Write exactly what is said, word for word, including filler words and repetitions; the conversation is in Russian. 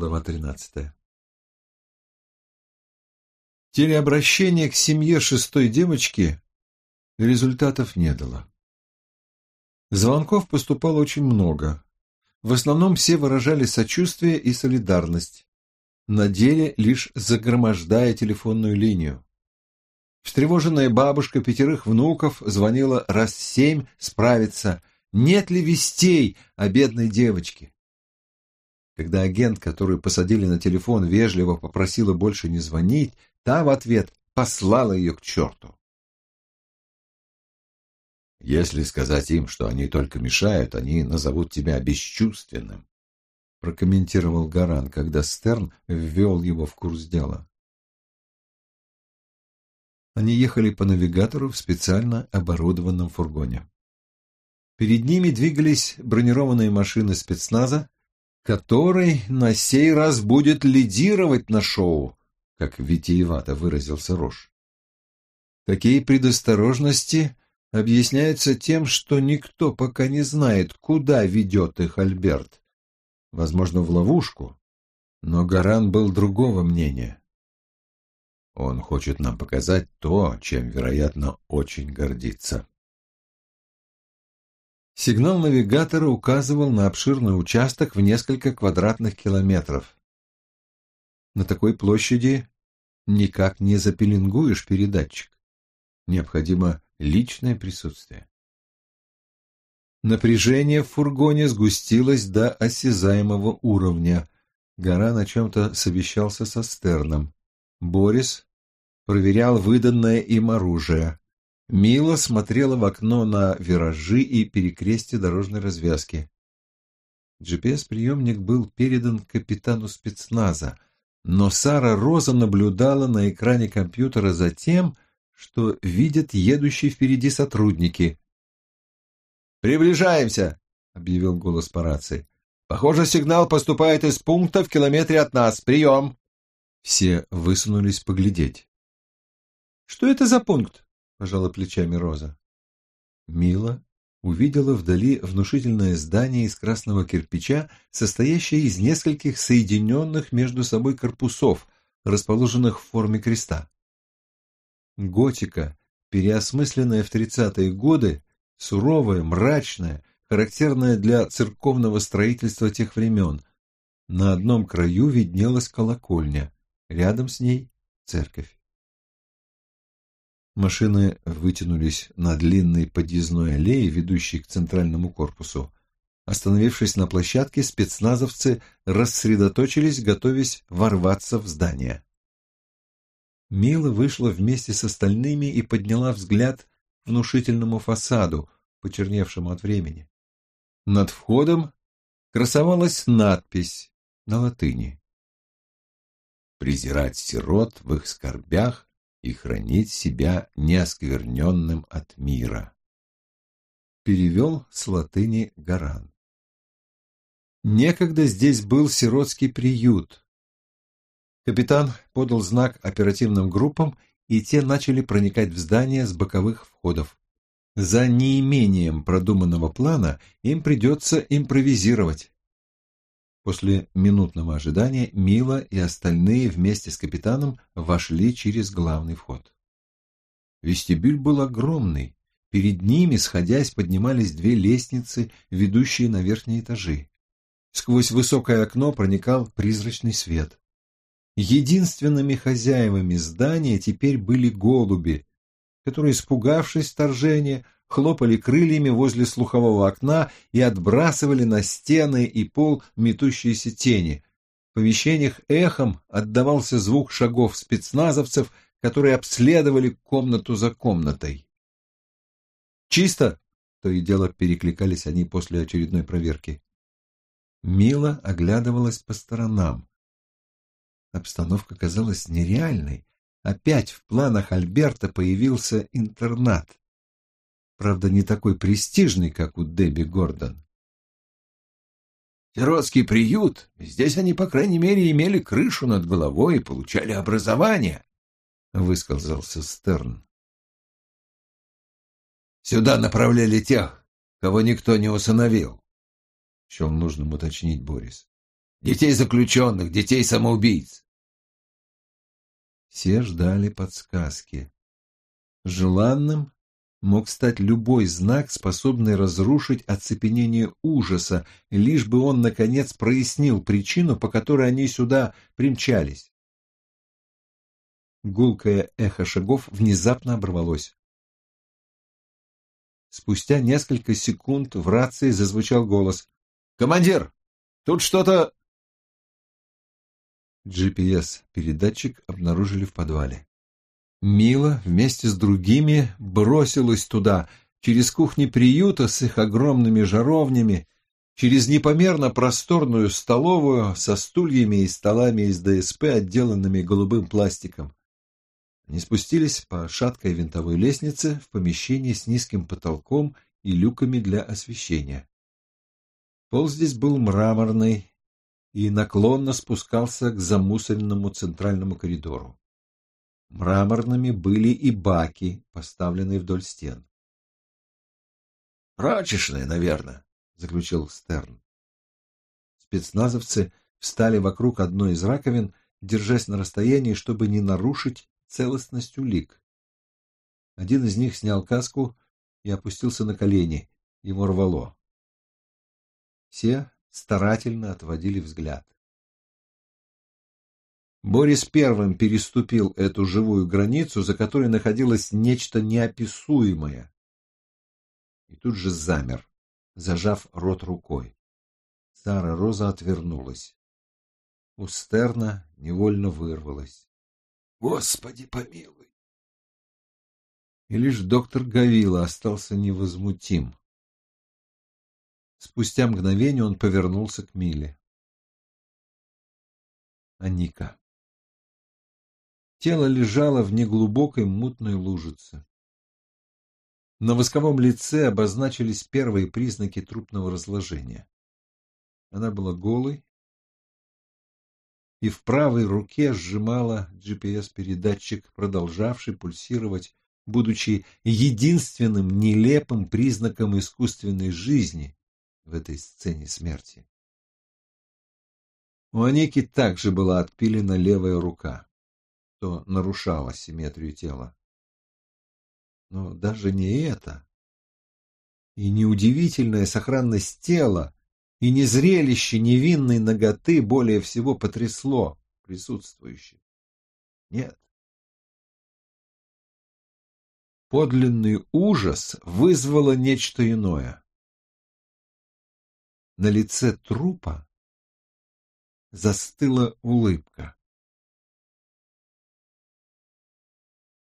Глава тринадцатая. Телеобращение к семье шестой девочки результатов не дало. Звонков поступало очень много. В основном все выражали сочувствие и солидарность, на деле лишь загромождая телефонную линию. Встревоженная бабушка пятерых внуков звонила раз семь справиться, нет ли вестей о бедной девочке. Когда агент, которую посадили на телефон, вежливо попросила больше не звонить, та в ответ послала ее к черту. «Если сказать им, что они только мешают, они назовут тебя бесчувственным», прокомментировал Гаран, когда Стерн ввел его в курс дела. Они ехали по навигатору в специально оборудованном фургоне. Перед ними двигались бронированные машины спецназа, который на сей раз будет лидировать на шоу, как витиевато выразился Рош. Такие предосторожности объясняются тем, что никто пока не знает, куда ведет их Альберт. Возможно, в ловушку, но Гаран был другого мнения. Он хочет нам показать то, чем, вероятно, очень гордится. Сигнал навигатора указывал на обширный участок в несколько квадратных километров. На такой площади никак не запеленгуешь передатчик. Необходимо личное присутствие. Напряжение в фургоне сгустилось до осязаемого уровня. Гаран о чем-то совещался со Стерном. Борис проверял выданное им оружие. Мила смотрела в окно на виражи и перекрестие дорожной развязки. джи пи эс-приемник был передан капитану спецназа, но Сара Роза наблюдала на экране компьютера за тем, что видят едущие впереди сотрудники. «Приближаемся!» — объявил голос по рации. «Похоже, сигнал поступает из пункта в километре от нас. Прием!» Все высунулись поглядеть. «Что это за пункт?» — пожала плечами Роза. Мила увидела вдали внушительное здание из красного кирпича, состоящее из нескольких соединенных между собой корпусов, расположенных в форме креста. Готика, переосмысленная в тридцатые годы, суровая, мрачная, характерная для церковного строительства тех времен. На одном краю виднелась колокольня, рядом с ней церковь. Машины вытянулись на длинной подъездной аллее, ведущей к центральному корпусу. Остановившись на площадке, спецназовцы рассредоточились, готовясь ворваться в здание. Мила вышла вместе с остальными и подняла взгляд к внушительному фасаду, почерневшему от времени. Над входом красовалась надпись на латыни: «Презирать сирот в их скорбях и хранить себя неоскверненным от мира». Перевел с латыни Гаран. Некогда здесь был сиротский приют. Капитан подал знак оперативным группам, и те начали проникать в здание с боковых входов. За неимением продуманного плана им придется импровизировать. После минутного ожидания Мила и остальные вместе с капитаном вошли через главный вход. Вестибюль был огромный. Перед ними, сходясь, поднимались две лестницы, ведущие на верхние этажи. Сквозь высокое окно проникал призрачный свет. Единственными хозяевами здания теперь были голуби, которые, испугавшись вторжения, хлопали крыльями возле слухового окна и отбрасывали на стены и пол метущиеся тени. В помещениях эхом отдавался звук шагов спецназовцев, которые обследовали комнату за комнатой. «Чисто!» — то и дело перекликались они после очередной проверки. Мила оглядывалась по сторонам. Обстановка казалась нереальной. Опять в планах Альберта появился интернат. Правда, не такой престижный, как у Дебби Гордон. «Сиротский приют. Здесь они, по крайней мере, имели крышу над головой и получали образование», — высказался Стерн. «Сюда направляли тех, кого никто не усыновил», — счел нужным уточнить Борис. детей заключенных, детей самоубийц. Все ждали подсказки. Желанным мог стать любой знак, способный разрушить оцепенение ужаса, лишь бы он, наконец, прояснил причину, по которой они сюда примчались. Гулкое эхо шагов внезапно оборвалось. Спустя несколько секунд в рации зазвучал голос. «Командир, тут что-то...» джи пи эс-передатчик обнаружили в подвале. Мила вместе с другими бросилась туда, через кухни приюта с их огромными жаровнями, через непомерно просторную столовую со стульями и столами из дэ эс пэ, отделанными голубым пластиком. Они спустились по шаткой винтовой лестнице в помещение с низким потолком и люками для освещения. Пол здесь был мраморный и наклонно спускался к замусоренному центральному коридору. Мраморными были и баки, поставленные вдоль стен. «Прачечная, наверное», — заключил Стерн. Спецназовцы встали вокруг одной из раковин, держась на расстоянии, чтобы не нарушить целостность улик. Один из них снял каску и опустился на колени. Его рвало. Все старательно отводили взгляд. Борис первым переступил эту живую границу, за которой находилось нечто неописуемое. И тут же замер, зажав рот рукой. Сара Роза отвернулась. У Стерна невольно вырвалась: «Господи помилуй!» И лишь доктор Гавила остался невозмутим. Спустя мгновение он повернулся к Миле. Аника. Тело лежало в неглубокой мутной лужице. На восковом лице обозначились первые признаки трупного разложения. Она была голой и в правой руке сжимала джи пи эс-передатчик, продолжавший пульсировать, будучи единственным нелепым признаком искусственной жизни в этой сцене смерти. У Аники также была отпилена левая рука, что нарушало симметрию тела. Но даже не это, и не удивительная сохранность тела, и не зрелище невинной наготы более всего потрясло присутствующих. Нет. Подлинный ужас вызвало нечто иное. На лице трупа застыла улыбка.